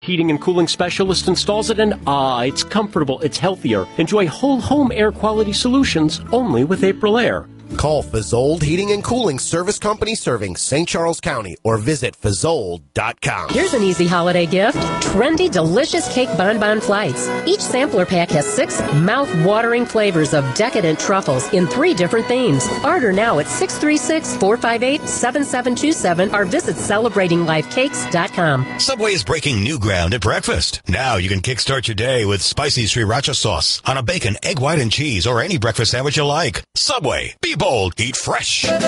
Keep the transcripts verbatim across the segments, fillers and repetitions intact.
Heating and Cooling Specialist installs it, and ah, it's comfortable, it's healthier. Enjoy whole home air quality solutions only with April Air. Call Fazzold Heating and Cooling Service Company serving Saint Charles County or visit fazzold dot com. Here's an easy holiday gift. Trendy, delicious cake bonbon flights. Each sampler pack has six mouth-watering flavors of decadent truffles in three different themes. Order now at six three six, four five eight, seven seven two seven or visit celebrating life cakes dot com. Subway is breaking new ground at breakfast. Now you can kickstart your day with spicy sriracha sauce on a bacon, egg white, and cheese or any breakfast sandwich you like. Subway. Be bold. Eat fresh. You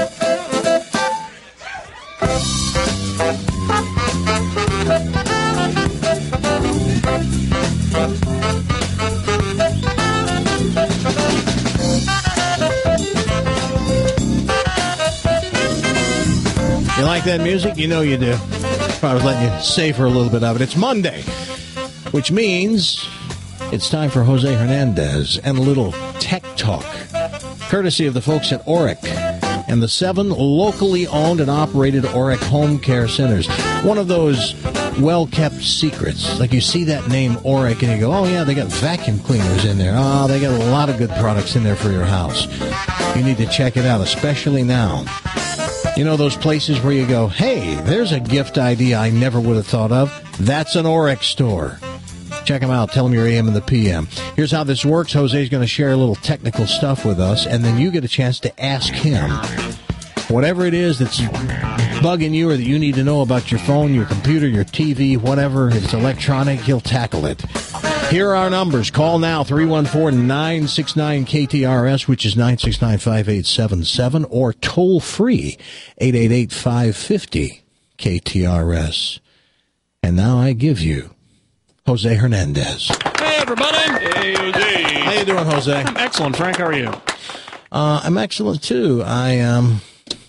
like that music? You know you do. I was letting you savor a little bit of it. It's Monday, which means it's time for Jose Hernandez and a little tech talk, courtesy of the folks at Orrick and the seven locally owned and operated Orrick Home Care Centers. One of those well-kept secrets. Like you see that name Orrick and you go, oh, yeah, they got vacuum cleaners in there. Oh, they got a lot of good products in there for your house. You need to check it out, especially now. You know those places where you go, hey, there's a gift idea I never would have thought of? That's an Orrick store. Check them out. Tell them you're A M in the P M. Here's how this works. Jose's going to share a little technical stuff with us, and then you get a chance to ask him whatever it is that's bugging you or that you need to know about your phone, your computer, your T V, whatever. If it's electronic, he'll tackle it. Here are our numbers. Call now, three one four, nine six nine, K T R S, which is nine six nine, five eight seven seven, or toll free, eight eight eight, five five zero, K T R S. And now I give you Jose Hernandez. Hey, everybody. Hey, Jose. How you doing, Jose? I'm excellent, Frank. How are you? Uh, I'm excellent, too. I um,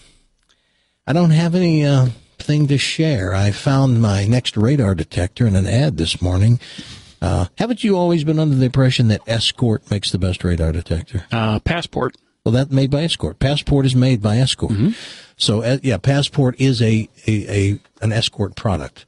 I don't have any uh, thing to share. I found my next radar detector in an ad this morning. Uh, haven't you always been under the impression that Escort makes the best radar detector? Uh, Passport. Well, that's made by Escort. Passport is made by Escort. Mm-hmm. So, uh, yeah, Passport is a, a, a an Escort product.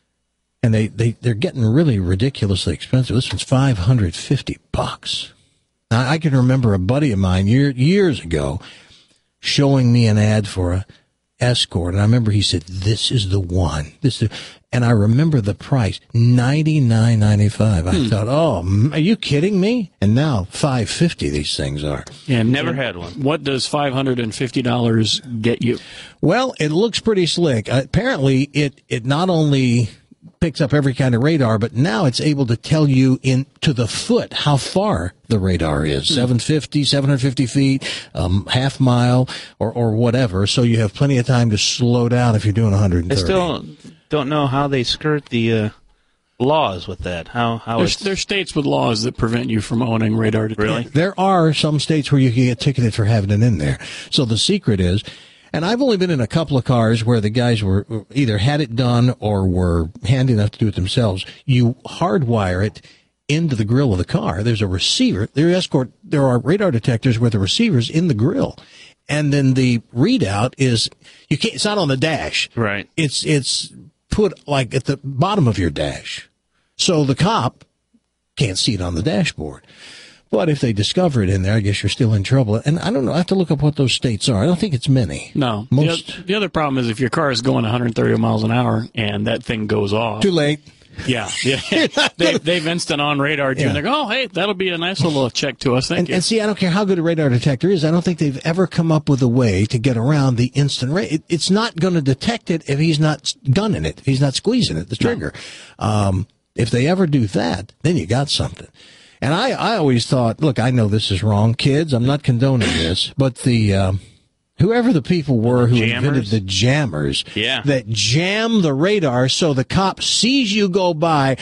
And they, they, they're getting really ridiculously expensive. This one's five hundred fifty bucks. Now, I can remember a buddy of mine year, years ago showing me an ad for a Escort. And I remember he said, this is the one. This is, and I remember the price, ninety-nine ninety-five. I hmm. thought, oh, are you kidding me? And now five fifty these things are. Yeah, never had one. What does five hundred fifty dollars get you? Well, it looks pretty slick. Uh, apparently, it, it not only picks up every kind of radar, but now it's able to tell you in to the foot how far the radar is, mm. seven fifty, seven hundred fifty feet, um, half mile, or, or whatever. So you have plenty of time to slow down if you're doing one hundred thirty. I still don't know how they skirt the uh, laws with that. How how there's, there's states with laws that prevent you from owning radar detectors. Really? There are some states where you can get ticketed for having it in there. So the secret is, and I've only been in a couple of cars where the guys were either had it done or were handy enough to do it themselves. You hardwire it into the grill of the car. There's a receiver. There Escort. There are radar detectors where the receiver's in the grill, and then the readout is you can't. It's not on the dash. Right. It's it's put like at the bottom of your dash, so the cop can't see it on the dashboard. But if they discover it in there, I guess you're still in trouble. And I don't know. I have to look up what those states are. I don't think it's many. No. Most. The, the other problem is if your car is going one hundred thirty miles an hour and that thing goes off. Too late. Yeah. yeah. they, they've instant on radar to you, yeah. and they go, oh, hey, that'll be a nice little check to us. Thank and, you. And see, I don't care how good a radar detector is. I don't think they've ever come up with a way to get around the instant radar. It, it's not going to detect it if he's not gunning it, if he's not squeezing it, the trigger. No. Um, if they ever do that, then you got something. And I, I always thought, look, I know this is wrong, kids. I'm not condoning this, but the um, whoever the people were who jammers? invented the jammers yeah. that jam the radar so the cop sees you go by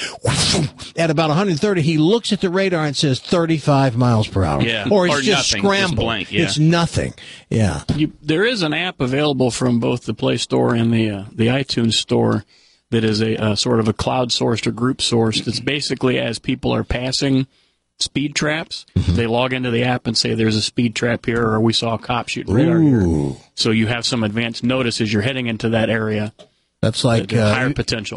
at about one hundred thirty. He looks at the radar and says thirty-five miles per hour. Yeah. Or it's or just nothing. scrambled. Just blank, yeah. It's nothing. Yeah. You, there is an app available from both the Play Store and the uh, the iTunes Store that is a, a sort of a cloud-sourced or group-sourced. It's basically as people are passing speed traps, mm-hmm. they log into the app and say there's a speed trap here, or we saw a cop shooting radar Ooh. here. So you have some advanced notice as you're heading into that area. That's like uh, uh, higher potential.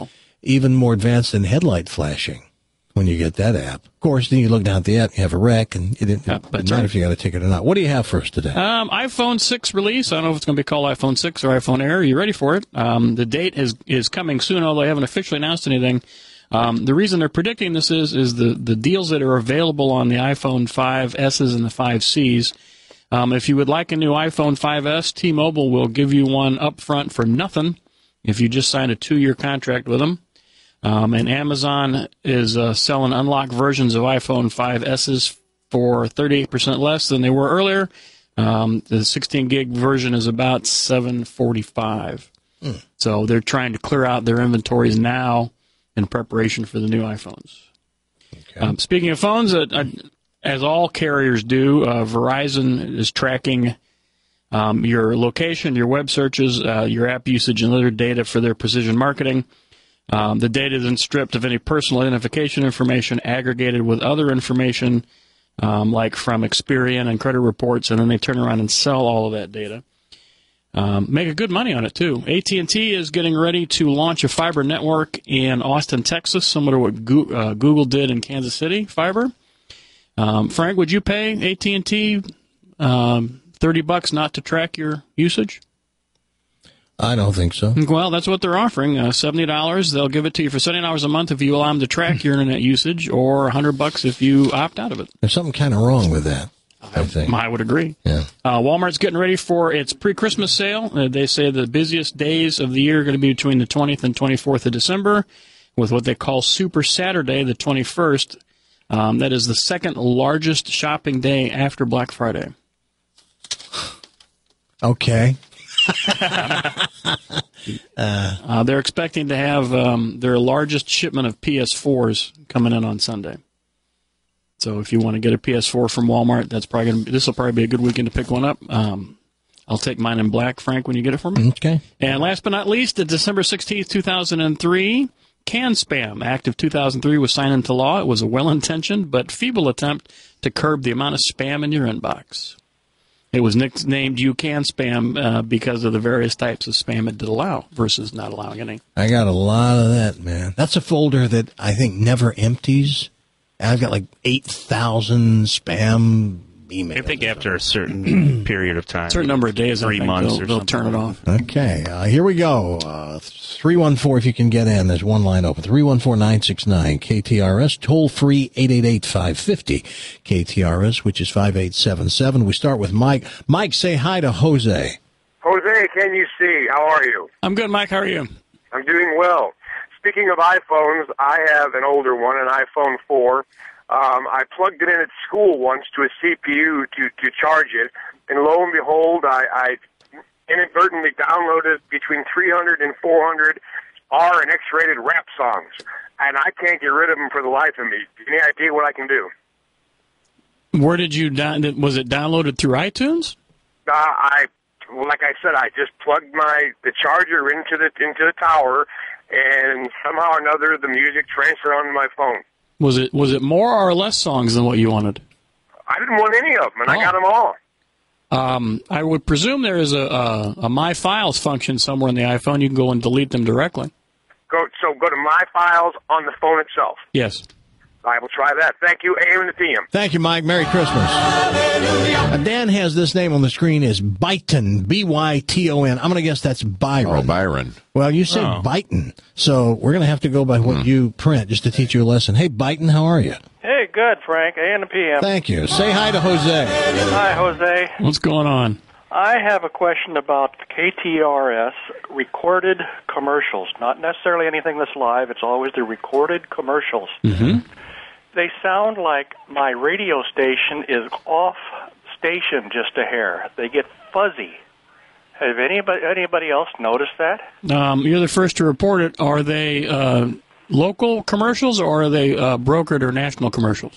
even more advanced than headlight flashing when you get that app. Of course, then you look down at the app, you have a wreck, and it didn't Yeah, matter that's right. if you got a ticket or not. What do you have for us today? Um, iPhone six release. I don't know if it's going to be called iPhone six or iPhone Air. Are you ready for it? Um, the date is is coming soon, although they haven't officially announced anything. Um, the reason they're predicting this is is the, the deals that are available on the iPhone five S's and the five C's. Um, if you would like a new iPhone five S, T-Mobile will give you one up front for nothing if you just sign a two-year contract with them. Um, and Amazon is uh, selling unlocked versions of iPhone five S's for thirty-eight percent less than they were earlier. Um, the sixteen gig version is about seven forty-five. Mm. So they're trying to clear out their inventories now in preparation for the new iPhones. Okay. Um, speaking of phones, uh, uh, as all carriers do, uh, Verizon is tracking um, your location, your web searches, uh, your app usage, and other data for their precision marketing. Um, the data is then stripped of any personal identification information, aggregated with other information, um, like from Experian and credit reports, and then they turn around and sell all of that data. Um, make a good money on it, too. A T and T is getting ready to launch a fiber network in Austin, Texas, similar to what Go- uh, Google did in Kansas City, fiber. Um, Frank, would you pay A T and T um, thirty bucks not to track your usage? I don't think so. Well, that's what they're offering. Uh, seventy dollars. They'll give it to you for seventy dollars a month if you allow them to track your internet usage, or one hundred bucks if you opt out of it. There's something kind of wrong with that, I think. I would agree. Yeah. Uh, Walmart's getting ready for its pre-Christmas sale. Uh, they say the busiest days of the year are going to be between the twentieth and twenty-fourth of December, with what they call Super Saturday, the twenty-first. Um, that is the second largest shopping day after Black Friday. Okay. uh, uh, they're expecting to have um, their largest shipment of P S fours coming in on Sunday. So if you want to get a P S four from Walmart, that's probably gonna be, this will probably be a good weekend to pick one up. Um, I'll take mine in black, Frank, when you get it for me. Okay. And last but not least, the December sixteenth, two thousand three, Can Spam Act of two thousand three was signed into law. It was a well-intentioned but feeble attempt to curb the amount of spam in your inbox. It was nicknamed You Can Spam uh, because of the various types of spam it did allow versus not allowing any. I got a lot of that, man. That's a folder that I think never empties. I've got like eight thousand spam emails. I think after a certain period of time. A certain number of days, three I think months they'll, or they'll something. turn it off. Okay, uh, here we go. Uh, three one four, if you can get in. There's one line open. three one four, nine six nine, K T R S. Toll free, eight eight eight, five five zero, K T R S, which is five eight seven seven. We start with Mike. Mike, say hi to Jose. Jose, can you see? How are you? I'm good, Mike. How are you? I'm doing well. Speaking of iPhones, I have an older one, an iPhone four. Um, I plugged it in at school once to a C P U to, to charge it, and lo and behold, I, I inadvertently downloaded between three hundred and four hundred R and X-rated rap songs, and I can't get rid of them for the life of me. Any idea what I can do? Where did you down? Was it downloaded through iTunes? Uh, I, like I said, I just plugged my the charger into the into the tower, and somehow or another, the music transferred onto my phone. Was it was it more or less songs than what you wanted? I didn't want any of them, and Oh. I got them all. Um, I would presume there is a, a, a My Files function somewhere in the iPhone. You can go and delete them directly. Go so go to My Files on the phone itself. Yes. I will try that. Thank you, A M and the P M. Thank you, Mike. Merry Christmas. Uh, Dan has this name on the screen as Byton, B Y T O N. I'm going to guess that's Byron. Oh, Byron. Well, you said Oh. Byton, so we're going to have to go by what you print just to teach you a lesson. Hey, Byton, how are you? Hey, good, Frank. A and the P M. Thank you. Say hi to Jose. Hi, Jose. What's going on? I have a question about K T R S recorded commercials. Not necessarily anything that's live. It's always the recorded commercials. Mm-hmm. They sound like my radio station is off station just a hair. They get fuzzy. Have anybody anybody else noticed that? Um, you're the first to report it. Are they uh, local commercials or are they uh, brokered or national commercials?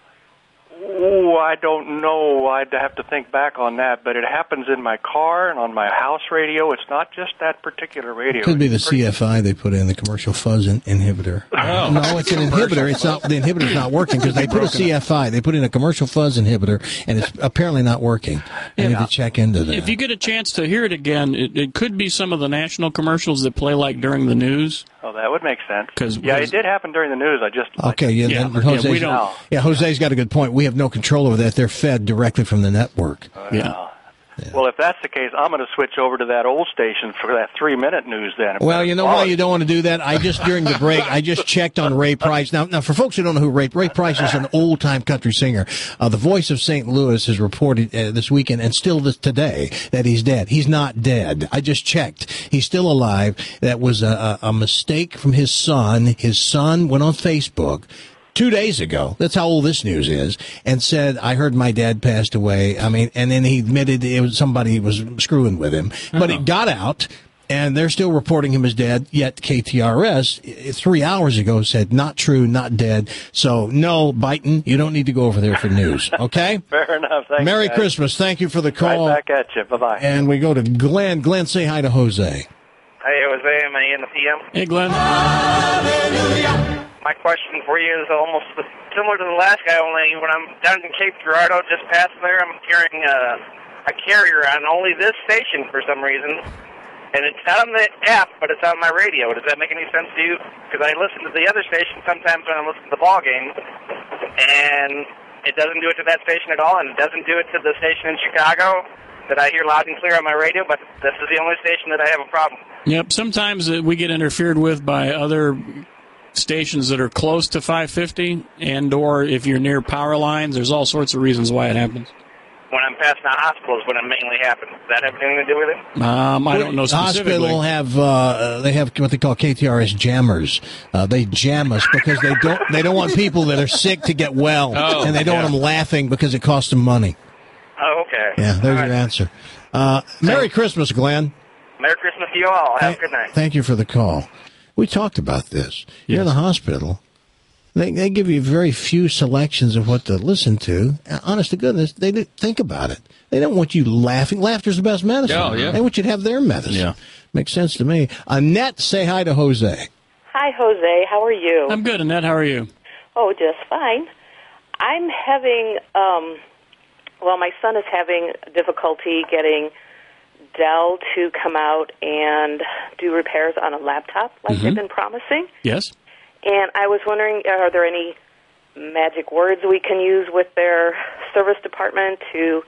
Oh, I don't know. I'd have to think back on that, but it happens in my car and on my house radio. It's not just that particular radio. Could be the C F I they put in, the commercial fuzz in- inhibitor. Oh. No, it's an inhibitor. It's not, the inhibitor's not working because they put a C F I. They put in a commercial fuzz inhibitor, and it's apparently not working. I need Yeah. to check into that. If you get a chance to hear it again, it, it could be some of the national commercials that play like during the news. Oh, that would make sense. 'Cause yeah, we- it did happen during the news. I just Okay, yeah, Yeah, then yeah, Jose's, we don't- yeah, Jose's got a good point. We have no control over that. They're fed directly from the network. Yeah. Well, if that's the case, I'm going to switch over to that old station for that three-minute news then. Well, you know why you don't want to do that? I just, during the break, I just checked on Ray Price. Now, now for folks who don't know who Ray, Ray Price is an old-time country singer. Uh, the Voice of Saint Louis has reported uh, this weekend, and still this today, that he's dead. He's not dead. I just checked. He's still alive. That was a, a, a mistake from his son. His son went on Facebook two days ago, that's how old this news is, and said, I heard my dad passed away. I mean, and then he admitted it was somebody was screwing with him. But it got out, and they're still reporting him as dead, yet K T R S three hours ago said, not true, not dead. So, no, Biden, you don't need to go over there for news, okay? Fair enough. Thanks, Merry guys. Christmas. Thank you for the call. Right back at you. Bye-bye. And we go to Glenn. Glenn, say hi to Jose. Hey, Jose, am I in the P M? Hey, Glenn. My question for you is almost similar to the last guy, only when I'm down in Cape Girardeau, just past there, I'm carrying a, a carrier on only this station for some reason. And it's not on the app, but it's on my radio. Does that make any sense to you? Because I listen to the other station sometimes when I listen to the ball game, and it doesn't do it to that station at all, and it doesn't do it to the station in Chicago that I hear loud and clear on my radio, but this is the only station that I have a problem. Yep, sometimes uh, we get interfered with by other stations that are close to five fifty, and or if you're near power lines, there's all sorts of reasons why it happens. When I'm passing the hospitals, when it mainly happens. Does that have anything to do with it? Um, I don't know The specifically. hospital have uh, they have what they call K T R S jammers. Uh, they jam us because they don't they don't want people that are sick to get well, Oh, and they don't yeah. want them laughing because it costs them money. Oh, okay. Yeah, there's All your right. answer. Uh, Merry Christmas, Glenn. Merry Christmas to you all. Have a good night. Thank you for the call. We talked about this. You're in the hospital. They they give you very few selections of what to listen to. Uh, Honest to goodness, they do think about it. They don't want you laughing. Laughter's the best medicine. Oh, yeah. They want you to have their medicine. Yeah. Makes sense to me. Annette, say hi to Jose. Hi, Jose. How are you? I'm good, Annette. How are you? Oh, just fine. I'm having, um, well, my son is having difficulty getting Dell to come out and do repairs on a laptop like Mm-hmm. they've been promising. Yes. And I was wondering, are there any magic words we can use with their service department to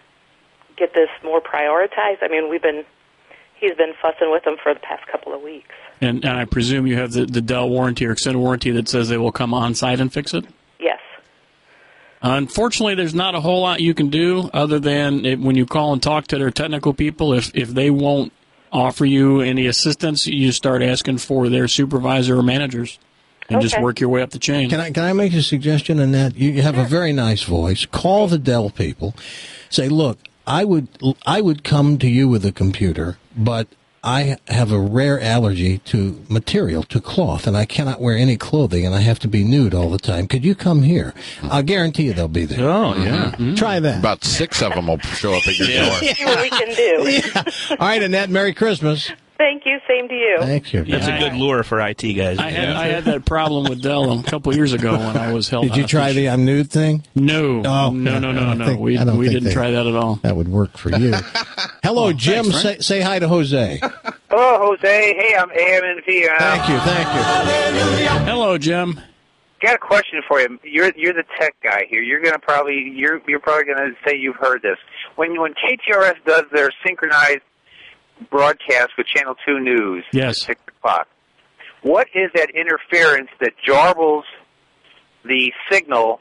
get this more prioritized? I mean, we've been, he's been fussing with them for the past couple of weeks. And, and I presume you have the, the Dell warranty or extended warranty that says they will come on site and fix it? Yes. Unfortunately, there's not a whole lot you can do other than it, when you call and talk to their technical people, if, if they won't offer you any assistance, you start asking for their supervisor or managers and just Okay. work your way up the chain. Can I can I make a suggestion, Annette? You, you have a very nice voice. Call the Dell people. Say, look, I would I would come to you with a computer, but I have a rare allergy to material, to cloth, and I cannot wear any clothing, and I have to be nude all the time. Could you come here? I'll guarantee you they'll be there. Oh, yeah. Mm-hmm. Try that. About six of them will show up at your door. See what we can do. Yeah. All right, Annette, Merry Christmas. Thank you. Same to you. Thank you. That's a good lure for I T guys. I had I had that problem with Dell a couple years ago when I was held Did you try hostage. the I'm nude thing? No. Oh, no, no, I no, don't no. think- we I don't we think didn't they- try that at all. That would work for you. Hello, Jim. thanks, say, Frank. say hi to Jose. Hello, Jose. Hey, I'm A M N P. Uh, Thank you, thank you. Hello, Jim. Got a question for you. You're you're the tech guy here. You're gonna probably you're you're probably gonna say you've heard this. When when K T R S does their synchronized broadcast with Channel Two News, Yes. at six o'clock, what is that interference that jarbles the signal?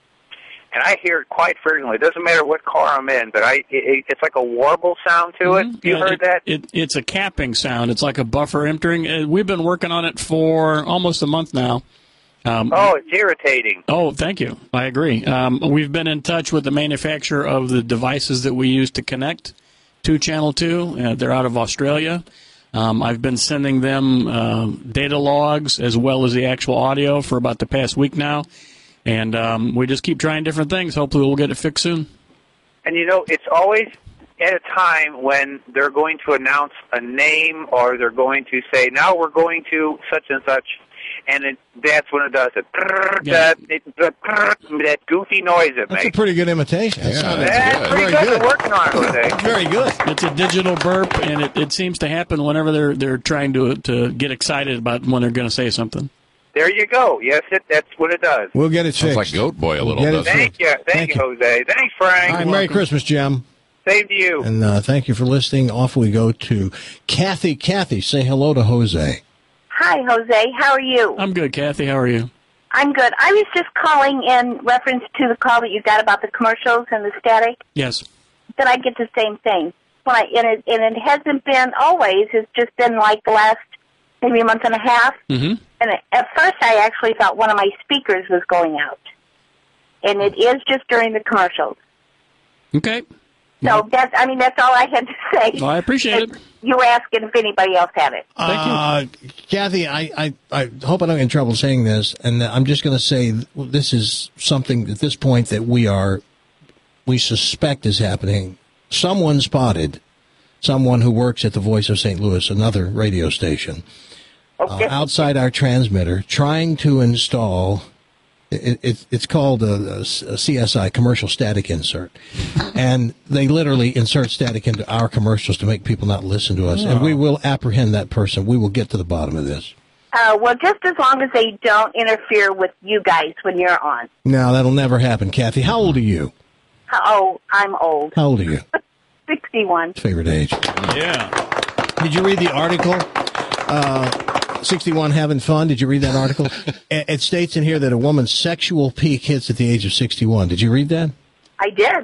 And I hear it quite frequently. It doesn't matter what car I'm in, but I it, it's like a warble sound to it. You Yeah, heard it, that? It, it's a capping sound. It's like a buffer entering. Uh, we've been working on it for almost a month now. Um, Oh, it's irritating. Oh, thank you. I agree. Um, we've been in touch with the manufacturer of the devices that we use to connect to Channel two. Uh, they're out of Australia. Um, I've been sending them uh, data logs as well as the actual audio for about the past week now. And um, we just keep trying different things. Hopefully we'll get it fixed soon. And you know, it's always at a time when they're going to announce a name or they're going to say, now we're going to such and such. and it, that's when it does it. That, it that goofy noise it That's makes. a pretty good imitation. That Yeah, sounded that's That's good. pretty Very good. good. We're working on it, Jose. very good. It's a digital burp, and it, it seems to happen whenever they're they're trying to to get excited about when they're going to say something. There you go. Yes, it, that's what it does. We'll get it Sounds fixed. like Goat Boy a little, Get it doesn't it? Thank you. Thank, Thank you, you. Jose. Thanks, Frank. All right, Merry Christmas, Jim. Same to you. And uh, thank you for listening. Off we go to Kathy. Kathy, say hello to Jose. Hi, Jose. How are you? I'm good, Kathy. How are you? I'm good. I was just calling in reference to the call that you got about the commercials and the static. Yes. That I get the same thing. When I, and, it, and it hasn't been always. It's just been like the last maybe a month and a half. Mm-hmm. And at first I actually thought one of my speakers was going out. And it is just during the commercials. Okay. So that's, I mean, that's all I had to say. Well, I appreciate it. You were asking if anybody else had it. Uh, Kathy, I, I, I hope I don't get in trouble saying this, and I'm just going to say this is something at this point that we are, we suspect is happening. Someone spotted someone who works at the Voice of Saint Louis, another radio station, Okay. uh, outside our transmitter, trying to install. It, it, it's called a, a C S I, commercial static insert. And they literally insert static into our commercials to make people not listen to us. Oh. And we will apprehend that person. We will get to the bottom of this. Uh, well, just as long as they don't interfere with you guys when you're on. No, that'll never happen. Kathy, how old are you? Oh, I'm old. How old are you? sixty-one. Favorite age. Yeah. Did you read the article? Uh, sixty-one having fun. Did you read that article? it, it states in here that a woman's sexual peak hits at the age of sixty-one. Did you read that? I did.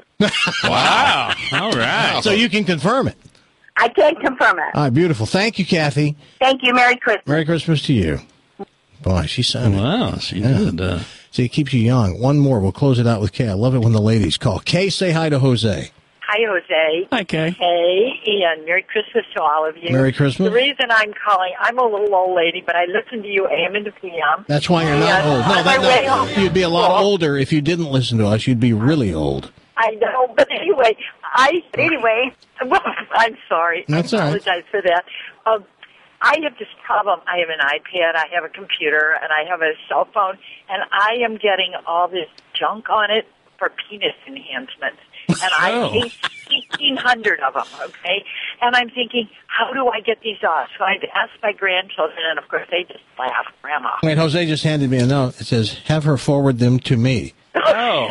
Wow. All right. So you can confirm it. I can confirm it. All right, beautiful. Thank you, Kathy. Thank you. Merry Christmas. Merry Christmas to you. Boy, she sounded. Wow, she did. Uh, See, it keeps you young. One more. We'll close it out with Kay. I love it when the ladies call. Kay, say hi to Jose. Hi, Jose. Hi, Kay. Hey, Ian. Merry Christmas to all of you. Merry Christmas. The reason I'm calling, I'm a little old lady, but I listen to you A M and to P M. That's why you're not And old. No, on my that, way no, home you'd be a lot from school- older if you didn't listen to us. You'd be really old. I know, but anyway, I anyway. Well, I'm sorry. That's I all right. apologize for that. Um, I have this problem. I have an iPad, I have a computer, and I have a cell phone, and I am getting all this junk on it for penis enhancements. And I Oh. hate eighteen hundred of them, okay? And I'm thinking, how do I get these off? So I've asked my grandchildren, and of course they just laugh, Grandma. Wait, Jose just handed me a note. It says, have her forward them to me. Oh.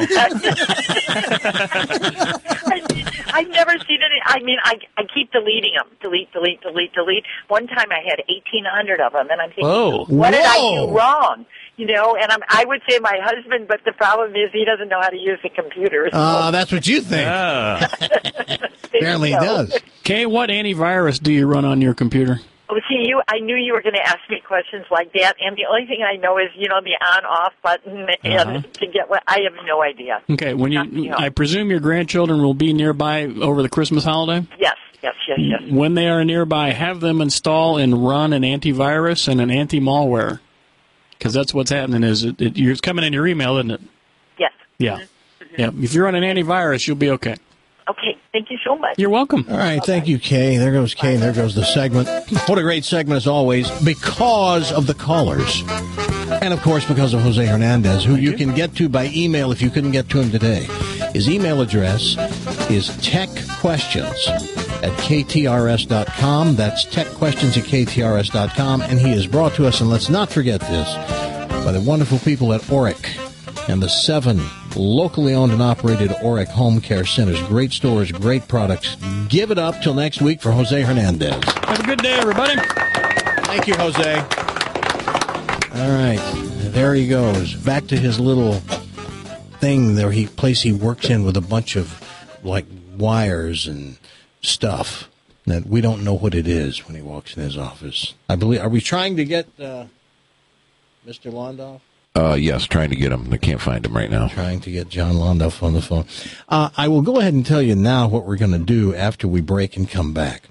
I've never seen it. I mean, I, I keep deleting them. Delete, delete, delete, delete. One time I had eighteen hundred of them, and I'm thinking, Whoa. what did I Whoa. do wrong? You know, and I'm, I would say my husband, but the problem is he doesn't know how to use the computer. So. Uh, that's what you think. Apparently he does. Kay, what antivirus do you run on your computer? Oh, see, you. I knew you were going to ask me questions like that, and the only thing I know is, you know, the on-off button, and Uh-huh. to get what I have no idea. Okay, when Nothing you, else. I presume your grandchildren will be nearby over the Christmas holiday? Yes, yes, yes, yes. When they are nearby, have them install and run an antivirus and an anti-malware. Because that's what's happening is it, it, it's coming in your email, isn't it? Yes. Yeah. Yeah. If you run an antivirus, you'll be okay. Okay, thank you so much. You're welcome. All right, thank you, Kay. There goes Kay, and there goes the segment. What a great segment, as always, because of the callers. And, of course, because of Jose Hernandez, who you can get to by email if you couldn't get to him today. His email address is techquestions at k t r s dot com. That's techquestions at k t r s dot com. And he is brought to us, and let's not forget this, by the wonderful people at Oric and the seven locally owned and operated Oric Home Care Centers. Great stores, great products. Give it up till next week for Jose Hernandez. Have a good day, everybody. Thank you, Jose. All right, there he goes. Back to his little thing there, he place he works in with a bunch of like wires and stuff that we don't know what it is when he walks in his office. I believe. Are we trying to get uh, Mister Londoff? Uh, yes, trying to get him. I can't find him right now. Trying to get John Londoff on the phone. Uh, I will go ahead and tell you now what we're going to do after we break and come back.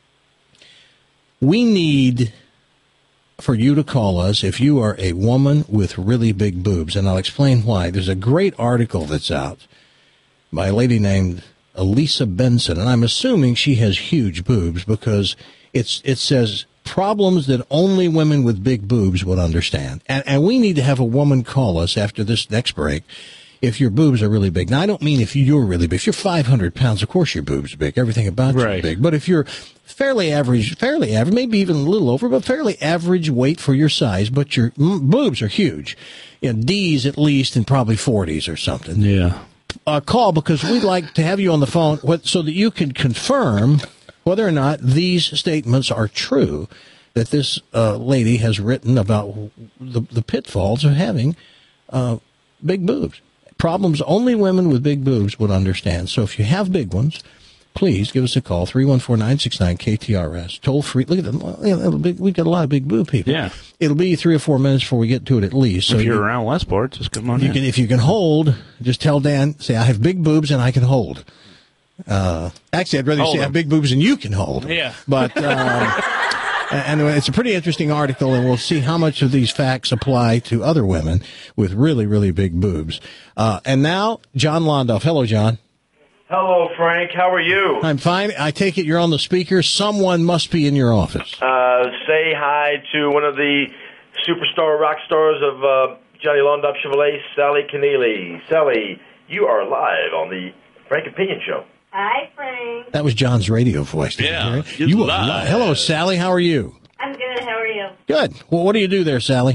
We need for you to call us if you are a woman with really big boobs, and I'll explain why. There's a great article that's out by a lady named Elisa Benson, and I'm assuming she has huge boobs because it's it says problems that only women with big boobs would understand. And, and we need to have a woman call us after this next break if your boobs are really big. Now, I don't mean if you're really big. If you're five hundred pounds, of course your boobs are big. Everything about you Right. is big. But if you're fairly average, fairly average, maybe even a little over, but fairly average weight for your size, but your mm, boobs are huge. You know, D's at least, and probably forties or something. Yeah. Uh, call because we'd like to have you on the phone what, so that you can confirm whether or not these statements are true that this uh, lady has written about the, the pitfalls of having uh, big boobs. Problems only women with big boobs would understand. So if you have big ones, please give us a call, three one four, nine six nine, K T R S. Toll free. Look at them. You know, big, we've got a lot of big boob people. Yeah. It'll be three or four minutes before we get to it at least. So if you're you, around Westport, just come on you in. can, if you can hold, just tell Dan, say, I have big boobs and I can hold. Uh, actually, I'd rather Hold say I them. have big boobs and you can hold. Yeah. But, um, and it's a pretty interesting article, and we'll see how much of these facts apply to other women with really, really big boobs. Uh, and now, John Londoff. Hello, John. Hello, Frank. How are you? I'm fine. I take it you're on the speaker. Someone must be in your office. Uh, say hi to one of the superstar rock stars of uh, Johnny Londoff Chevrolet, Sally Keneally. Sally, you are live on the Frank Opinion Show. Hi, Frank. That was John's radio voice. Did Yeah, you, hear it? it's You are live. live. Hello, Sally. How are you? I'm good. How are you? Good. Well, what do you do there, Sally?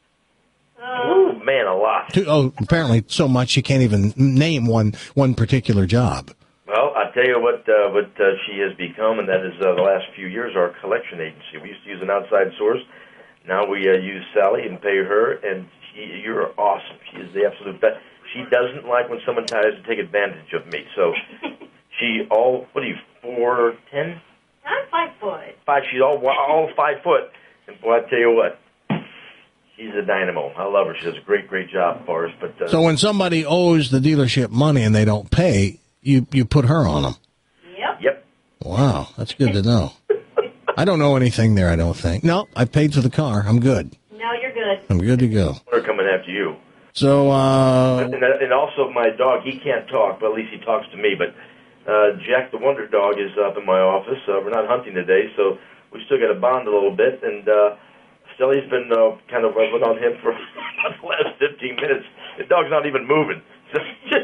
Ooh, man, a lot. Two, oh, apparently so much you can't even name one one particular job. Well, I tell you what uh, what uh, she has become, and that is uh, the last few years, our collection agency. We used to use an outside source. Now we uh, use Sally and pay her, and she, you're awesome. She is the absolute best. She doesn't like when someone tries to take advantage of me. So she all, what are you, four ten? I'm five foot. Five. She's all all five foot. And boy, I tell you what, she's a dynamo. I love her. She does a great, great job for us. But uh, So when somebody owes the dealership money and they don't pay, you, you put her on them. Yep. Yep. Wow, that's good to know. I don't know anything there, I don't think. No, I paid for the car. I'm good. No, you're good. I'm good to go. we're coming after you. So, uh, And, and also my dog, he can't talk, but at least he talks to me. But uh, Jack the Wonder Dog is up in my office. Uh, we're not hunting today, so we still got to bond a little bit. And uh, Stelly's been uh, kind of rubbing on him for the last fifteen minutes. The dog's not even moving. So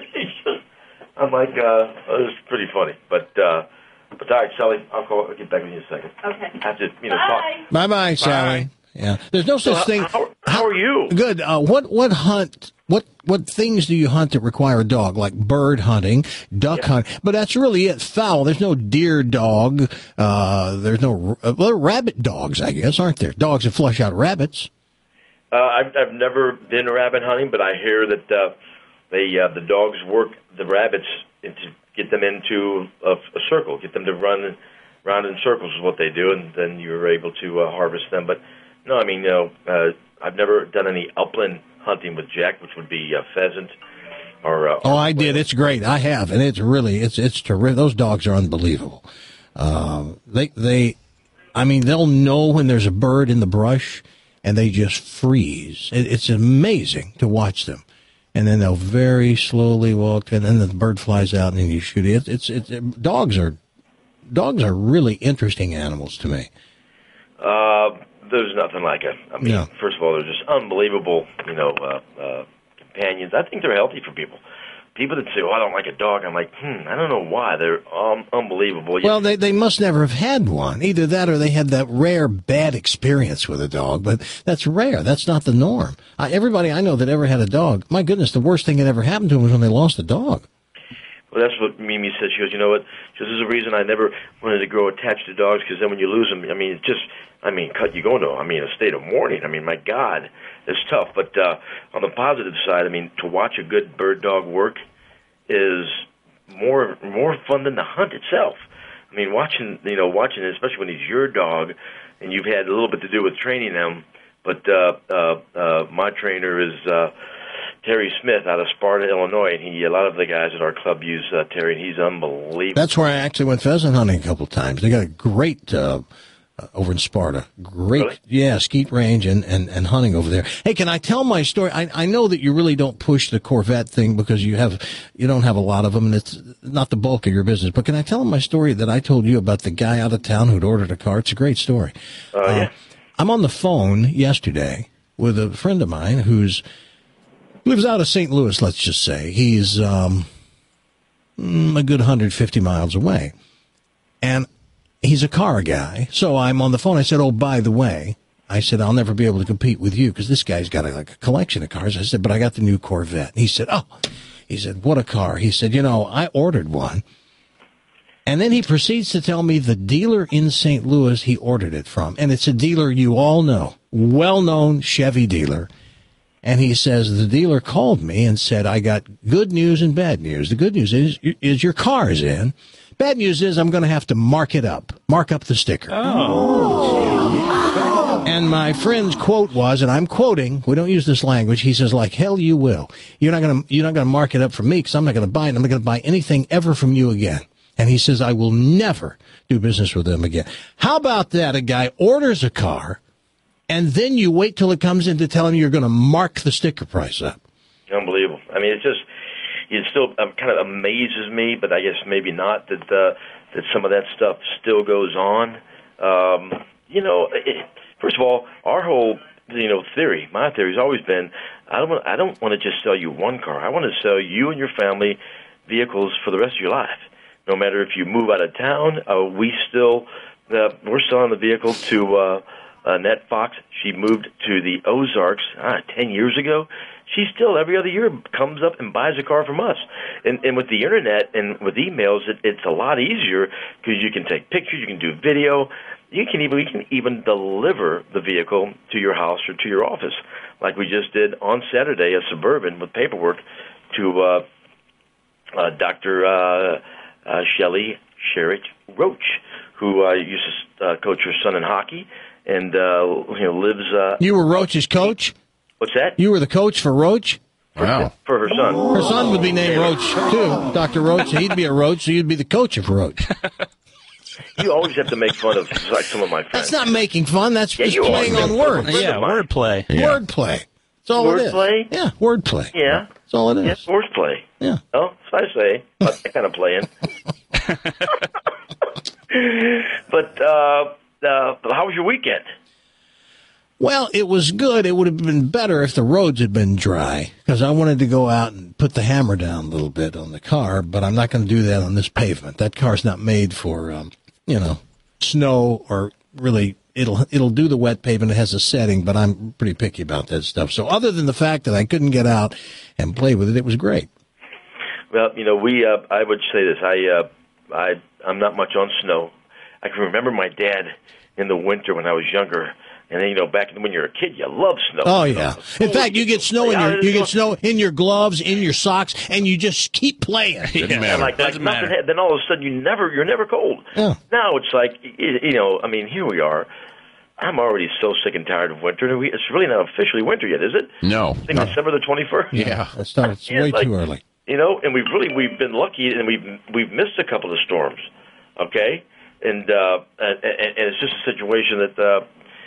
I'm like, uh, oh, this is pretty funny. But, uh, but all right, Sally, I'll, call, I'll get back with you in a second. Okay. I have to, you know, Bye. bye bye, Sally. Yeah, there's no such So, thing. How, how are you? Good. Uh, what what hunt? What what things do you hunt that require a dog? Like bird hunting, duck hunting, but that's really it. Fowl. There's no deer dog. Uh, there's no uh, well, rabbit dogs, I guess, aren't there? Dogs that flush out rabbits. Uh, I've, I've never been rabbit hunting, but I hear that uh, they uh, the dogs work the rabbits into get them into a, a circle, get them to run round in circles is what they do, and then you're able to uh, harvest them. But no, I mean, you know, uh, I've never done any upland hunting with Jack, which would be uh, pheasant or. Uh, Oh, I did. It's great. I have, and it's really it's it's terrific. Those dogs are unbelievable. Uh, they they, I mean, they'll know when there's a bird in the brush, and they just freeze. It, it's amazing to watch them, and then they'll very slowly walk, and then the bird flies out, and then you shoot it. It's it's it, dogs are dogs are really interesting animals to me. Uh, there's nothing like it. I mean, No. first of all, they're just unbelievable, you know, uh, uh, companions. I think they're healthy for people. People that say, "Oh, I don't like a dog," I'm like, hmm, I don't know why. They're um, unbelievable. Well, they they must never have had one. Either that or they had that rare bad experience with a dog. But that's rare. That's not the norm. I, everybody I know that ever had a dog, my goodness, the worst thing that ever happened to them was when they lost a dog. Well, that's what Mimi said. She goes, you know what? She goes, there's a reason I never wanted to grow attached to dogs, because then when you lose them, I mean, it's just, I mean, cut you go into, I mean, a state of mourning. I mean, my God, it's tough. But uh, on the positive side, I mean, to watch a good bird dog work is more more fun than the hunt itself. I mean, watching, you know, watching it, especially when he's your dog, and you've had a little bit to do with training them. But uh, uh, uh, my trainer is uh, Terry Smith out of Sparta, Illinois, and he a lot of the guys at our club use uh, Terry, and he's unbelievable. That's where I actually went pheasant hunting a couple of times. They got a great uh, uh, over in Sparta. Great, Really? yeah, skeet range and, and, and hunting over there. Hey, can I tell my story? I, I know that you really don't push the Corvette thing because you have you don't have a lot of them, and it's not the bulk of your business. But can I tell them my story that I told you about the guy out of town who'd ordered a car? It's a great story. Uh, yeah. Uh, I'm on the phone yesterday with a friend of mine who's lives out of Saint Louis, let's just say. He's um, a good one hundred fifty miles away. And he's a car guy. So I'm on the phone. I said, oh, by the way, I said, I'll never be able to compete with you because this guy's got a, like a collection of cars. I said, but I got the new Corvette. He said, oh, he said, what a car. He said, you know, I ordered one. And then he proceeds to tell me the dealer in Saint Louis he ordered it from. And it's a dealer you all know, well-known Chevy dealer. And he says the dealer called me and said, I got good news and bad news. The good news is, is your car is in. Bad news is I'm going to have to mark it up, mark up the sticker. Oh. And my friend's quote was, and I'm quoting, we don't use this language. He says, like hell you will. You're not going to, you're not going to mark it up for me because I'm not going to buy it. I'm not going to buy anything ever from you again. And he says, I will never do business with them again. How about that? A guy orders a car and then you wait till it comes in to tell him you're going to mark the sticker price up. Unbelievable. I mean, it's just, it still um, kind of amazes me, but I guess maybe not, that uh, that some of that stuff still goes on. Um, you know, it, first of all, our whole, you know, theory, my theory has always been, I don't want, I don't want to just sell you one car. I want to sell you and your family vehicles for the rest of your life. No matter if you move out of town, uh, we still, uh, we're selling the vehicle to uh, uh, Annette Fox. She moved to the Ozarks ah, ten years ago. She still, every other year, comes up and buys a car from us. And, and with the Internet and with emails, it, it's a lot easier because you can take pictures, you can do video. You can even, we can even deliver the vehicle to your house or to your office, like we just did on Saturday, a Suburban with paperwork to uh, uh, Doctor Uh, uh, Shelley Sherrick Roach, who uh, used to uh, coach her son in hockey and uh, you know lives. Uh, you were Roach's coach? What's that? You were the coach for Roach? Wow. For her son. Her son would be named Roach, too. Doctor Roach. He'd be a Roach, so you'd be the coach of Roach. You always have to make fun of like some of my friends. That's not making fun. That's Yeah, just you are. playing on words. Yeah, wordplay. Yeah. Wordplay. That's all it is. Wordplay? Yeah, wordplay. Yeah. That's all it is. Yes, horseplay. Yeah. Oh, that's what I say. That's that kind of playing. But uh, uh, how was your weekend? Well, it was good. It would have been better if the roads had been dry, because I wanted to go out and put the hammer down a little bit on the car, but I'm not going to do that on this pavement. That car's not made for, um, you know, snow or really, it'll it'll do the wet pavement. It has a setting, but I'm pretty picky about that stuff. So other than the fact that I couldn't get out and play with it, it was great. Well, you know, we. Uh, I would say this. I, uh, I, I'm not much on snow. I can remember my dad in the winter when I was younger. And then, you know, back when you're a kid, you love snow. Oh, yeah. In fact, you get snow in your you get snow in your gloves, in your socks, and you just keep playing. Yeah, matter. like, like nothing. Ha- then all of a sudden, you never, you're never cold. Yeah. Now it's like, you know, I mean, here we are. I'm already so sick and tired of winter. We, it's really not officially winter yet, is it? No. I think no. December the twenty-first. Yeah, it started Yeah, way like, too early. You know, and we've really we've been lucky, and we've we've missed a couple of storms. Okay, and uh, and, and it's just a situation that. Uh,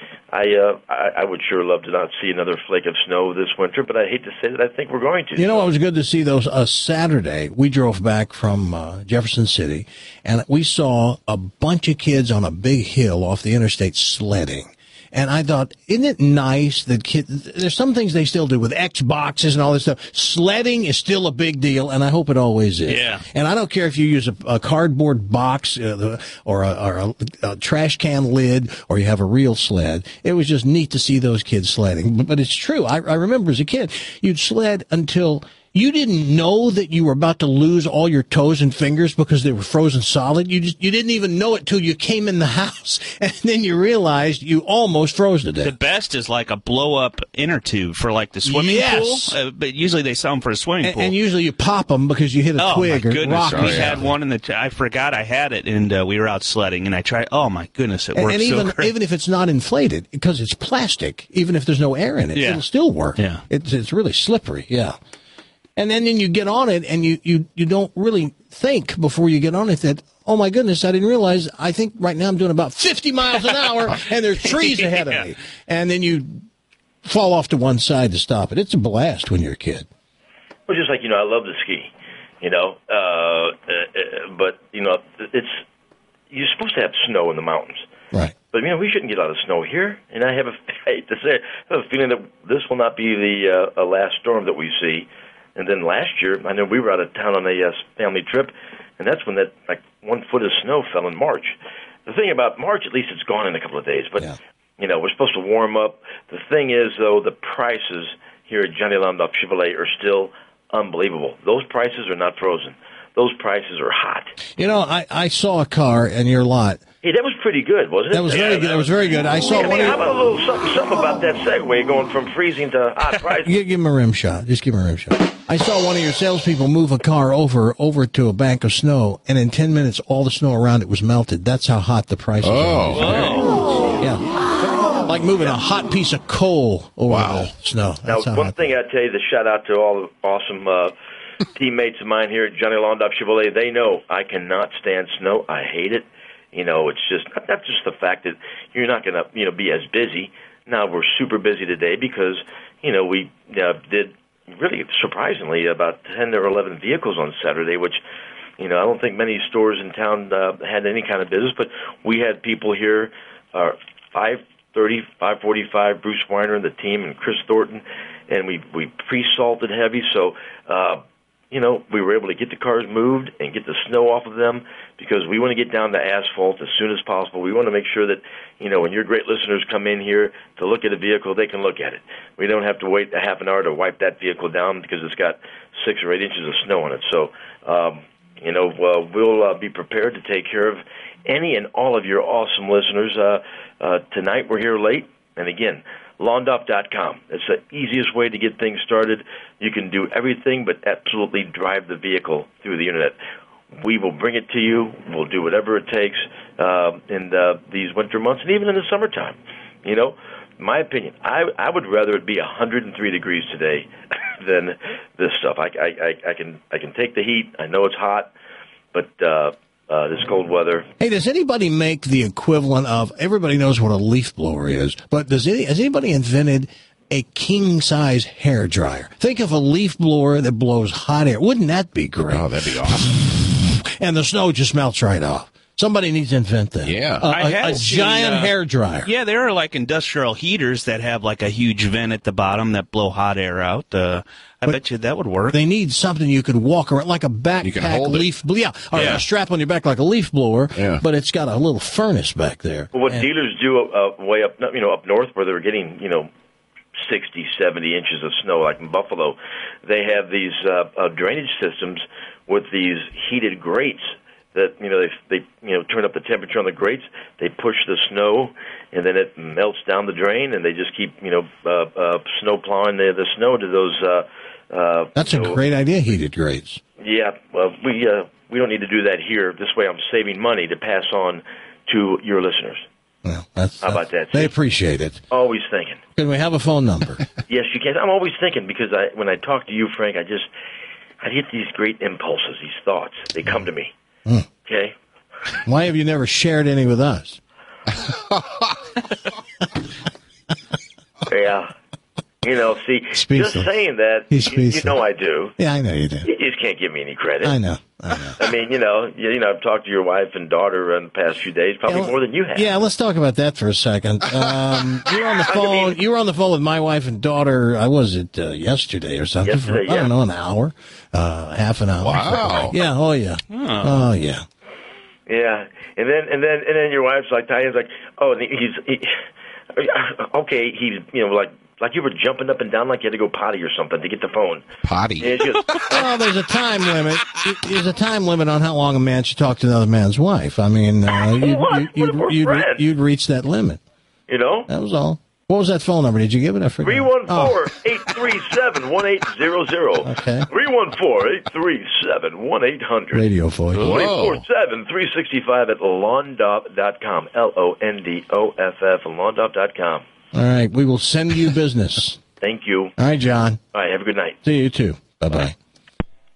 I, uh, I I would sure love to not see another flake of snow this winter, but I hate to say that I think we're going to. You know, it was good to see those. Uh, Saturday, we drove back from uh, Jefferson City, and we saw a bunch of kids on a big hill off the interstate sledding. And I thought, isn't it nice that kids, there's some things they still do with Xboxes and all this stuff. Sledding is still a big deal, and I hope it always is. Yeah. And I don't care if you use a, a cardboard box uh, or, a, or a, a trash can lid or you have a real sled. It was just neat to see those kids sledding. But, but it's true. I, I remember as a kid, you'd sled until you didn't know that you were about to lose all your toes and fingers because they were frozen solid. You just, you didn't even know it till you came in the house. And then you realized you almost froze to death. The best is like a blow-up inner tube for like the swimming Yes. pool. Uh, but usually they sell them for a swimming And, pool. and usually you pop them because you hit a oh, twig my or goodness. rock. We or had something. one in the, t- I forgot I had it, and uh, we were out sledding, and I tried, oh my goodness, it And, worked and even so great. even if it's not inflated, because it's plastic, even if there's no air in it, Yeah. it'll still work. Yeah. It's it's really slippery, yeah. And then, then you get on it, and you, you, you don't really think before you get on it that, oh my goodness, I didn't realize, I think right now I'm doing about fifty miles an hour and there's trees ahead of me. And then you fall off to one side to stop it. It's a blast when you're a kid. Well, just like, you know, I love to ski, you know, uh, uh, but, you know, it's, you're supposed to have snow in the mountains. Right. But, you know, we shouldn't get a lot of snow here. And I have a, I hate to say it, I have a feeling that this will not be the uh, last storm that we see. And then last year, I know we were out of town on a uh, family trip, and that's when that, like, one foot of snow fell in March. The thing about March, at least it's gone in a couple of days. But, yeah. you know, we're supposed to warm up. The thing is, though, the prices here at Johnny Londoff Chevrolet are still unbelievable. Those prices are not frozen. Those prices are hot. You know, I, I saw a car in your lot. Hey, that was pretty good, wasn't it? That was very good. That was very good. I saw I mean, one how of about a little something, something about that segue going from freezing to hot prices? Give, give him a rim shot. Just give him a rim shot. I saw one of your salespeople move a car over over to a bank of snow, and in ten minutes, all the snow around it was melted. That's how hot the prices Oh. are. Whoa. Yeah. Like moving a hot piece of coal over Wow. the snow. Now, That's how one hot. thing I tell you, the shout out to all the awesome uh, teammates of mine here at Johnny Londoff Chevrolet. They know I cannot stand snow. I hate it. You know, it's just not just the fact that you're not going to, you know, be as busy. Now we're super busy today because, you know, we uh, did really surprisingly about ten or eleven vehicles on Saturday, which, you know, I don't think many stores in town uh, had any kind of business, but we had people here, uh, five thirty, five forty-five, Bruce Weiner and the team, and Chris Thornton, and we we pre-salted heavy, so. Uh, You know, we were able to get the cars moved and get the snow off of them because we want to get down to asphalt as soon as possible. We want to make sure that, you know, when your great listeners come in here to look at a vehicle, they can look at it. We don't have to wait a half an hour to wipe that vehicle down because it's got six or eight inches of snow on it. So, um, you know, uh, we'll uh, be prepared to take care of any and all of your awesome listeners. Uh, uh, tonight we're here late, and again, Londoff dot com. It's the easiest way to get things started. You can do everything but absolutely drive the vehicle through the Internet. We will bring it to you. We'll do whatever it takes uh, in uh, these winter months and even in the summertime. You know, my opinion, I, I would rather it be one hundred three degrees today than this stuff. I, I, I, I can I can take the heat. I know it's hot, but uh, uh, this cold weather. Hey, does anybody make the equivalent of, everybody knows what a leaf blower is, but does any, has anybody invented a king-size hair dryer? Think of a leaf blower that blows hot air. Wouldn't that be great? Oh, that'd be awesome. And the snow just melts right off. Somebody needs to invent that. Yeah. A, I a, have a seen, giant uh, hair dryer. Yeah, there are like industrial heaters that have like a huge vent at the bottom that blow hot air out. Uh, I But bet you that would work. They need something you could walk around, like a You can backpack hold it. leaf, bl- yeah, or Yeah. a strap on your back like a leaf blower, Yeah. but it's got a little furnace back there. Well, what And- dealers do uh, way up, you know, up north where they're getting, you know, sixty, seventy inches of snow, like in Buffalo, they have these uh, uh, drainage systems with these heated grates that, you know, they they you know turn up the temperature on the grates. They push the snow, and then it melts down the drain, and they just keep, you know, uh, uh, snow plowing the, the snow to those. Uh, uh, That's a you know, great idea, heated grates. Yeah, well, we uh, we don't need to do that here. This way, I'm saving money to pass on to your listeners. Well, that's, How about that? They appreciate it. Always thinking. Can we have a phone number? Yes, you can. I'm always thinking because I, when I talk to you, Frank, I just I get these great impulses, these thoughts. They come to me. Mm. Okay. Why have you never shared any with us? Yeah. You know, see, Speechless. just saying that, He's you, you speechless. know I do. Yeah, I know you do. You just can't give me any credit. I know. I know. I mean, you know, you, you know, I've talked to your wife and daughter in the past few days, probably Yeah, more than you have. Yeah, let's talk about that for a second. Um, you were on the phone. You were on the phone with my wife and daughter. I was it uh, yesterday or something? Yesterday, for, I don't yeah. know, an hour, uh, half an hour. Wow. Yeah. Oh yeah. Oh. Oh yeah. Yeah, and then and then and then your wife's like, Diane's like, oh, and he's he, okay. He's you know like like you were jumping up and down like you had to go potty or something to get the phone. Potty. And she goes, Well, there's a time limit. There's a time limit on how long a man should talk to another man's wife. I mean, uh, you'd, What? you'd, We're you'd, you'd, friends. you'd reach that limit. you know, That was all. What was that phone number? Did you give it? I forgot. three one Oh. four eight three seven one eight zero zero. Okay. Three one four eight three seven one eight hundred. Radio voice. Twenty-four seven, three sixty-five at Londoff dot com. L O N D O F F, Londoff dot com. All right, we will send you business. Thank you. All right, John. All right, have a good night. See you too. Bye bye.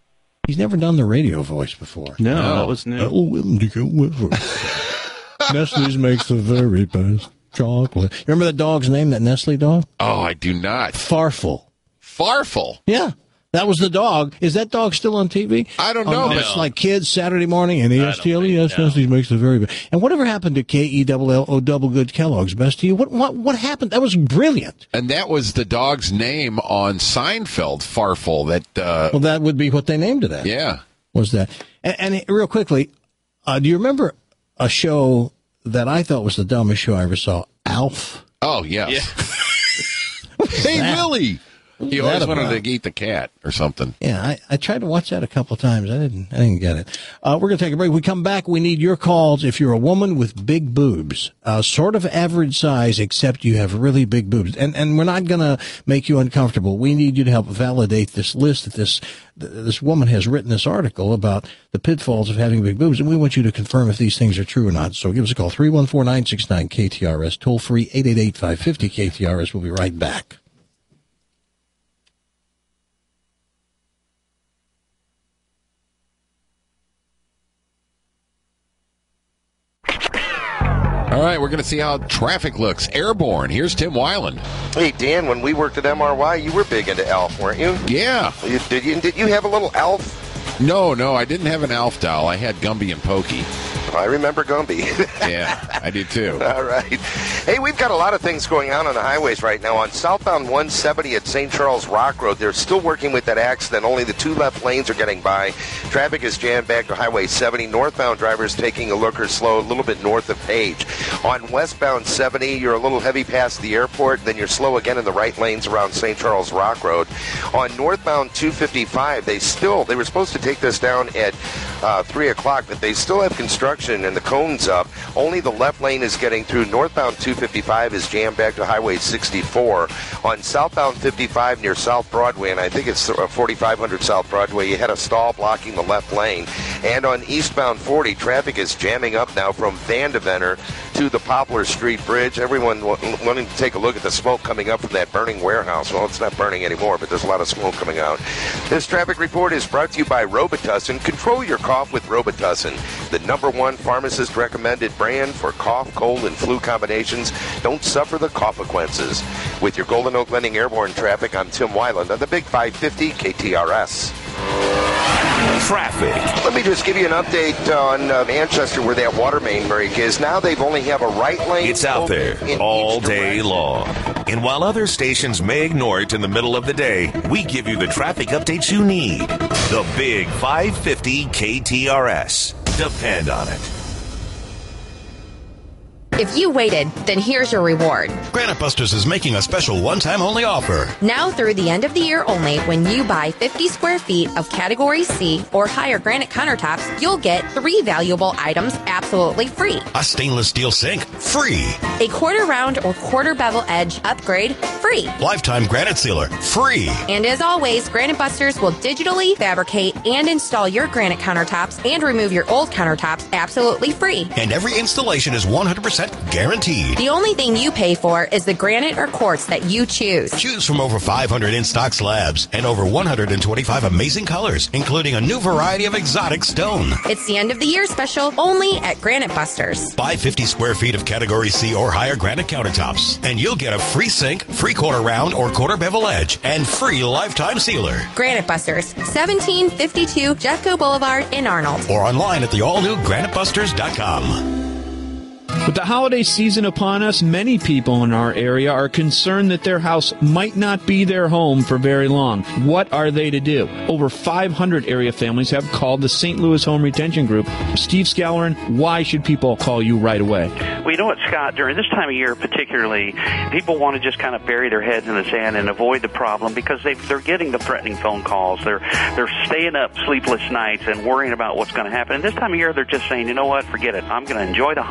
He's never done the radio voice before. No, no. That was new. Oh, willing to go with her. Nestle's makes the very best chocolate. You remember that dog's name, that Nestle dog? Oh, I do not. Farfel. Farfel? Yeah. That was the dog. Is that dog still on T V? I don't know. Um, no. It's like Kids Saturday morning and E S T L E S. Nestle's makes the very best. And whatever happened to K E L L O double good Kellogg's Best to You? What, what, what happened? That was brilliant. And that was the dog's name on Seinfeld, Farfel. That, uh, well, that would be what they named it as. Yeah. Was that. And, and real quickly, uh, do you remember a show that I thought was the dumbest show I ever saw? Alf. Oh, yes. Yeah. Hey, Willie. He always that wanted about? to eat the cat or something. Yeah, I, I tried to watch that a couple of times. I didn't I didn't get it. Uh, we're going to take a break. We come back. We need your calls if you're a woman with big boobs, uh, sort of average size, except you have really big boobs. And and we're not going to make you uncomfortable. We need you to help validate this list that this this woman has written this article about the pitfalls of having big boobs, and we want you to confirm if these things are true or not. So give us a call, three one four, nine six nine, K T R S, toll free, eight eight eight, five five zero, K T R S. We'll be right back. All right, we're going to see how traffic looks. Airborne. Here's Tim Weiland. Hey, Dan, when we worked at M R Y, you were big into Alf, weren't you? Yeah. You, did you Did you have a little Alf? No, no, I didn't have an Alf doll. I had Gumby and Pokey. I remember Gumby. Yeah, I do too. All right. Hey, we've got a lot of things going on on the highways right now. On southbound one seventy at Saint Charles Rock Road, they're still working with that accident. Only the two left lanes are getting by. Traffic is jammed back to Highway seventy. Northbound drivers taking a look or slow a little bit north of Page. On westbound seventy, you're a little heavy past the airport, then you're slow again in the right lanes around Saint Charles Rock Road. On northbound two fifty-five, they still, they were supposed to take this down at uh, three o'clock, but they still have construction and the cone's up. Only the left lane is getting through. Northbound two fifty-five is jammed back to Highway sixty-four. On southbound fifty-five near South Broadway, and I think it's forty-five hundred South Broadway, you had a stall blocking the left lane. And on eastbound forty, traffic is jamming up now from Vandeventer to the Poplar Street Bridge. Everyone wanting to take a look at the smoke coming up from that burning warehouse. Well, it's not burning anymore, but there's a lot of smoke coming out. This traffic report is brought to you by Robitussin. Control your cough with Robitussin, the number one pharmacist recommended brand for cough, cold, and flu combinations. Don't suffer the consequences. With your Golden Oak Lending Airborne traffic, I'm Tim Weiland on the Big five fifty K T R S. Traffic. Let me just give you an update on uh, Manchester where that water main break is. Now they've only have a right lane. It's out there all day long. And while other stations may ignore it in the middle of the day, we give you the traffic updates you need. The Big five fifty K T R S. Depend on it. If you waited, then here's your reward. Granite Busters is making a special one-time only offer. Now through the end of the year only, when you buy fifty square feet of Category C or higher granite countertops, you'll get three valuable items absolutely free. A stainless steel sink, free. A quarter round or quarter bevel edge upgrade, free. Lifetime granite sealer, free. And as always, Granite Busters will digitally fabricate and install your granite countertops and remove your old countertops absolutely free. And every installation is one hundred percent guaranteed. The only thing you pay for is the granite or quartz that you choose. Choose from over five hundred in-stock slabs and over one hundred twenty-five amazing colors, including a new variety of exotic stone. It's the end of the year special only at Granite Busters. Buy fifty square feet of Category C or higher granite countertops, and you'll get a free sink, free quarter round or quarter bevel edge, and free lifetime sealer. Granite Busters, seventeen fifty-two Jeffco Boulevard in Arnold. Or online at the all-new granite busters dot com. With the holiday season upon us, many people in our area are concerned that their house might not be their home for very long. What are they to do? Over five hundred area families have called the Saint Louis Home Retention Group. Steve Scalleran, why should people call you right away? Well, you know what, Scott, during this time of year particularly, people want to just kind of bury their heads in the sand and avoid the problem because they, they're getting the threatening phone calls. They're, they're staying up sleepless nights and worrying about what's going to happen. And this time of year, they're just saying, you know what, forget it. I'm going to enjoy the holidays.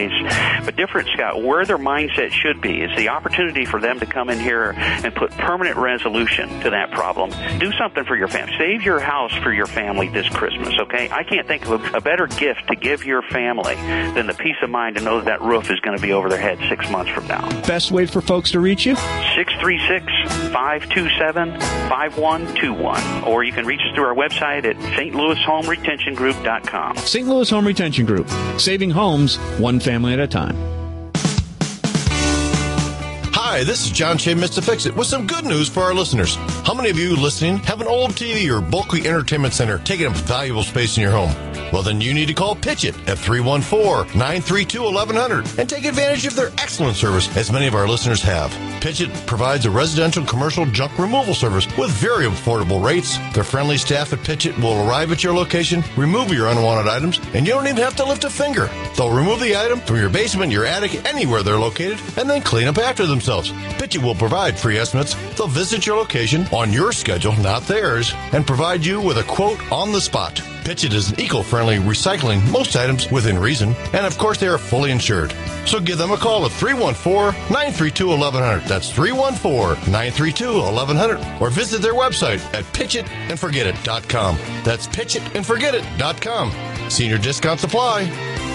ways, but different, Scott. Where their mindset should be is the opportunity for them to come in here and put permanent resolution to that problem. Do something for your family. Save your house for your family this Christmas, okay? I can't think of a, a better gift to give your family than the peace of mind to know that that roof is going to be over their head six months from now. Best way for folks to reach you? six three six, five two seven, five one two one. Or you can reach us through our website at S Louis Home Retention Group dot com. Saint Louis Home Retention Group. Saving homes one family at a time. Hi, this is John Shea, Mister Fix-It, with some good news for our listeners. How many of you listening have an old T V or bulky entertainment center taking up valuable space in your home? Well, then you need to call Pitch It at three one four, nine three two, eleven hundred and take advantage of their excellent service, as many of our listeners have. Pitch It provides a residential commercial junk removal service with very affordable rates. Their friendly staff at Pitch It will arrive at your location, remove your unwanted items, and you don't even have to lift a finger. They'll remove the item from your basement, your attic, anywhere they're located, and then clean up after themselves. Pitch It will provide free estimates. They'll visit your location on your schedule, not theirs, and provide you with a quote on the spot. Pitch It is an eco-friendly, recycling most items within reason, and of course they are fully insured. So give them a call at three one four, nine three two, eleven hundred. That's three one four, nine three two, eleven hundred. Or visit their website at pitch it and forget it dot com. That's pitch it and forget it dot com. Senior discount supply.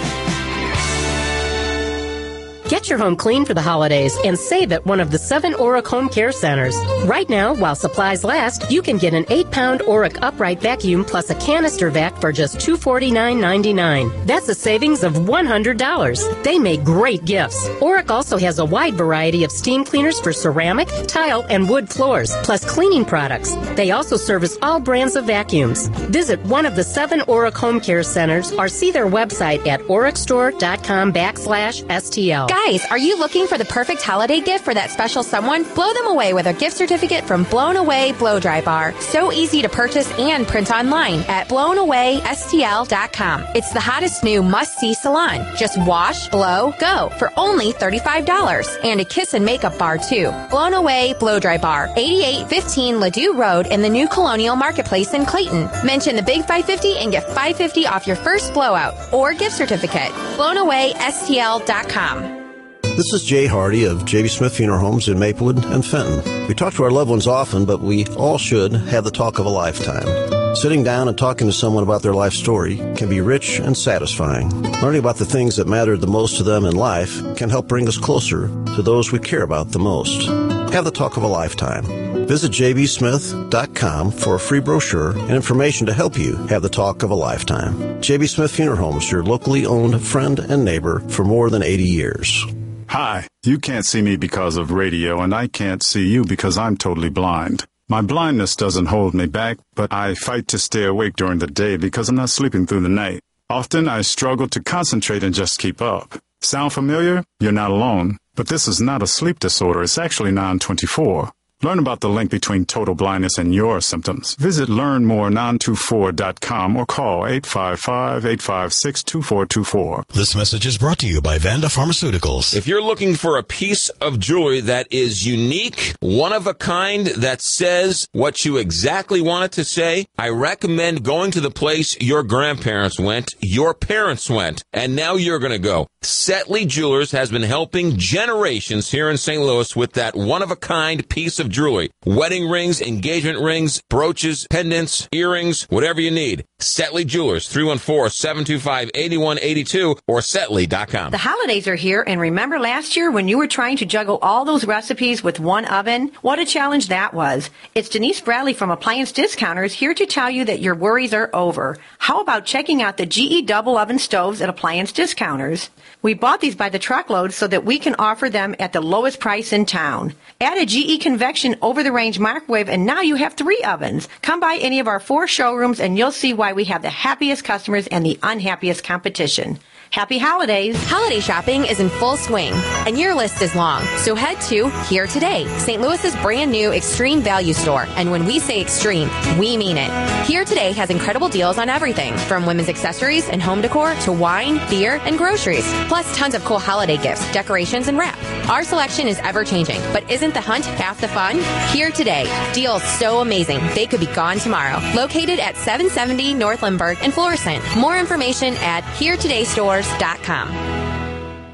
Get your home clean for the holidays and save at one of the seven Auric Home Care Centers. Right now, while supplies last, you can get an eight pound Auric upright vacuum plus a canister vac for just two hundred forty-nine ninety-nine. That's a savings of one hundred dollars. They make great gifts. Auric also has a wide variety of steam cleaners for ceramic, tile, and wood floors, plus cleaning products. They also service all brands of vacuums. Visit one of the seven Auric Home Care Centers or see their website at auricstore.com backslash STL. Guys, are you looking for the perfect holiday gift for that special someone? Blow them away with a gift certificate from Blown Away Blow Dry Bar. So easy to purchase and print online at blown away S T L dot com. It's the hottest new must-see salon. Just wash, blow, go for only thirty-five dollars. And a kiss and makeup bar, too. Blown Away Blow Dry Bar, eighty-eight fifteen Ladue Road in the new Colonial Marketplace in Clayton. Mention the Big five fifty and get five hundred fifty dollars off your first blowout or gift certificate. blown away S T L dot com. This is Jay Hardy of J B. Smith Funeral Homes in Maplewood and Fenton. We talk to our loved ones often, but we all should have the talk of a lifetime. Sitting down and talking to someone about their life story can be rich and satisfying. Learning about the things that matter the most to them in life can help bring us closer to those we care about the most. Have the talk of a lifetime. Visit j b smith dot com for a free brochure and information to help you have the talk of a lifetime. J B. Smith Funeral Homes, your locally owned friend and neighbor for more than eighty years. Hi, you can't see me because of radio, and I can't see you because I'm totally blind. My blindness doesn't hold me back, but I fight to stay awake during the day because I'm not sleeping through the night. Often I struggle to concentrate and just keep up. Sound familiar? You're not alone. But this is not a sleep disorder. It's actually non twenty-four. Learn about the link between total blindness and your symptoms. Visit learn more non twenty-four dot com or call eight five five, eight five six, two four two four. This message is brought to you by Vanda Pharmaceuticals. If you're looking for a piece of jewelry that is unique, one of a kind, that says what you exactly want it to say, I recommend going to the place your grandparents went, your parents went, and now you're going to go. Setley Jewelers has been helping generations here in Saint Louis with that one-of-a-kind piece of jewelry. Wedding rings, engagement rings, brooches, pendants, earrings, whatever you need. Setley Jewelers, three one four, seven two five, eight one eight two or setley dot com. The holidays are here, and remember last year when you were trying to juggle all those recipes with one oven? What a challenge that was. It's Denise Bradley from Appliance Discounters here to tell you that your worries are over. How about checking out the G E double oven stoves at Appliance Discounters? We bought these by the truckload so that we can offer them at the lowest price in town. Add a G E convection over-the-range microwave and now you have three ovens. Come by any of our four showrooms and you'll see why we have the happiest customers and the unhappiest competition. Happy holidays. Holiday shopping is in full swing, and your list is long. So head to Here Today, Saint Louis's brand new extreme value store. And when we say extreme, we mean it. Here Today has incredible deals on everything, from women's accessories and home decor to wine, beer, and groceries. Plus tons of cool holiday gifts, decorations, and wrap. Our selection is ever-changing, but isn't the hunt half the fun? Here Today. Deals so amazing, they could be gone tomorrow. Located at seven seventy North Lindbergh in Florissant. More information at here today stores dot com.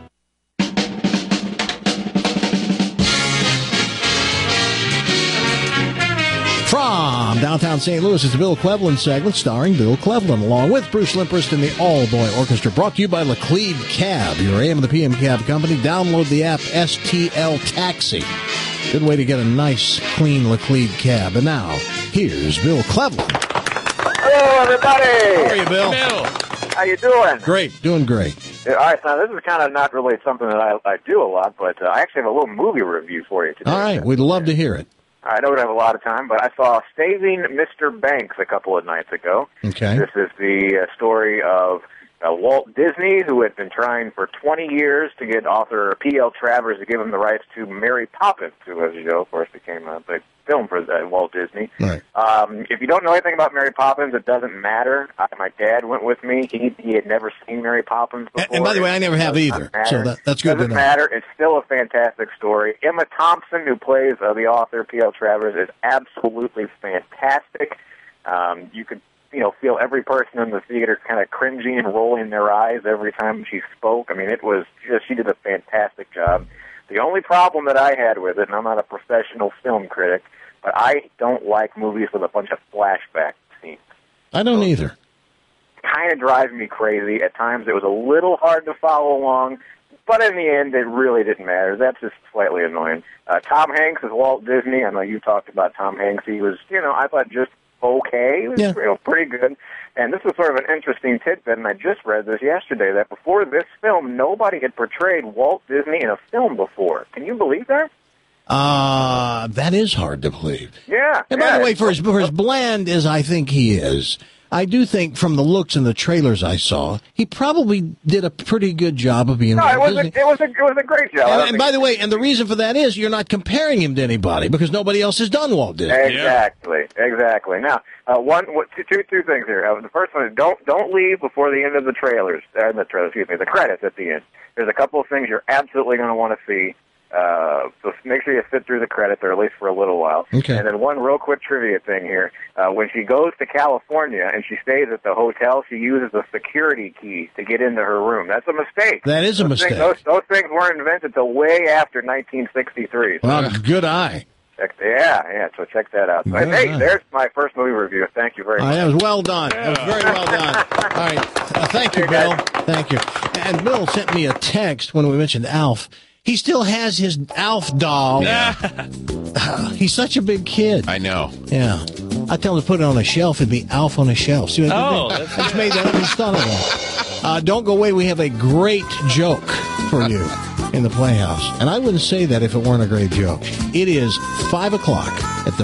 On Downtown Saint Louis, it's the Bill Cleveland segment starring Bill Cleveland, along with Bruce Limperst and the All Boy Orchestra. Brought to you by Laclede Cab, your A M and the P M cab company. Download the app S T L Taxi. Good way to get a nice, clean Laclede cab. And now, here's Bill Cleveland. Hello, everybody. How are you, Bill? Bill. How you doing? Great, doing great. All right, now this is kind of not really something that I, I do a lot, but uh, I actually have a little movie review for you today. All right, we'd love to hear it. I don't have a lot of time, but I saw Saving Mister Banks a couple of nights ago. Okay. This is the uh, story of uh, Walt Disney, who had been trying for twenty years to get author P L Travers to give him the rights to Mary Poppins, who, as you know, of course, became a big film for uh, Walt Disney. Right. Um, if you don't know anything about Mary Poppins, it doesn't matter. I, my dad went with me. He, he had never seen Mary Poppins before. And, and by the way, I never have either, so that, that's good to doesn't know. matter. It's still a fantastic story. Emma Thompson, who plays uh, the author P L Travers, is absolutely fantastic. Um, you could, you know, feel every person in the theater kind of cringing and rolling their eyes every time she spoke. I mean, it was just, she did a fantastic job. The only problem that I had with it, and I'm not a professional film critic, but I don't like movies with a bunch of flashback scenes. I don't either. Kind of drives me crazy. At times it was a little hard to follow along, but in the end it really didn't matter. That's just slightly annoying. Uh, Tom Hanks is Walt Disney. I know you talked about Tom Hanks. He was, you know, I thought just okay. He was yeah. you know, pretty good. And this was sort of an interesting tidbit, and I just read this yesterday, that before this film, nobody had portrayed Walt Disney in a film before. Can you believe that? Uh, that is hard to believe. Yeah. And by yeah. the way, for as, for as bland as I think he is, I do think from the looks in the trailers I saw, he probably did a pretty good job of being No, Walt it was, a, Disney. it, was a, it was a great job. And, and by the way, and the reason for that is you're not comparing him to anybody because nobody else has done Walt Disney. Exactly, exactly. Now, uh, one, what, two, two, two things here. Uh, the first one is don't don't leave before the end of the trailers. Uh, the trailers, excuse me, the credits at the end. There's a couple of things you're absolutely going to want to see. Uh, so make sure you sit through the credits, or at least for a little while. Okay. And then one real quick trivia thing here. Uh, when she goes to California and she stays at the hotel, she uses a security key to get into her room. That's a mistake. That is a those mistake. Things, those, those things weren't invented until way after nineteen sixty-three. So Well, good eye. check, yeah, yeah, so check that out. So, Good hey, eye. there's my first movie review. Thank you very All much. right, that was well done. That was very well done. All right. Uh, thank you, Bill. Thank you. And Bill sent me a text when we mentioned Alf. He still has his Alf doll. Yeah. He's such a big kid. I know. Yeah. I tell him to put it on a shelf. It'd be Alf on a shelf. See what I Oh, did? that's I just made that up and thought of that. Uh, don't go away. We have a great joke for you in the Playhouse. And I wouldn't say that if it weren't a great joke. It is five o'clock.